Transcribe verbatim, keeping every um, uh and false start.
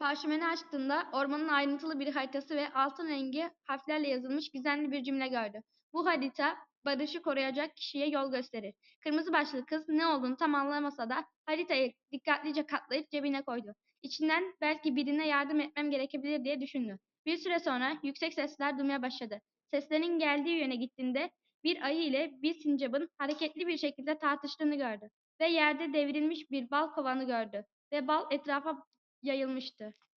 Parşömeni açtığında ormanın ayrıntılı bir haritası ve altın rengi harflerle yazılmış gizemli bir cümle gördü. Bu harita barışı koruyacak kişiye yol gösterir. Kırmızı başlıklı kız ne olduğunu tam anlamasa da haritayı dikkatlice katlayıp cebine koydu. İçinden belki birine yardım etmem gerekebilir diye düşündü. Bir süre sonra yüksek sesler duymaya başladı. Seslerin geldiği yöne gittiğinde bir ayı ile bir sincapın hareketli bir şekilde tartıştığını gördü ve yerde devrilmiş bir bal kovanı gördü ve bal etrafa yayılmıştı.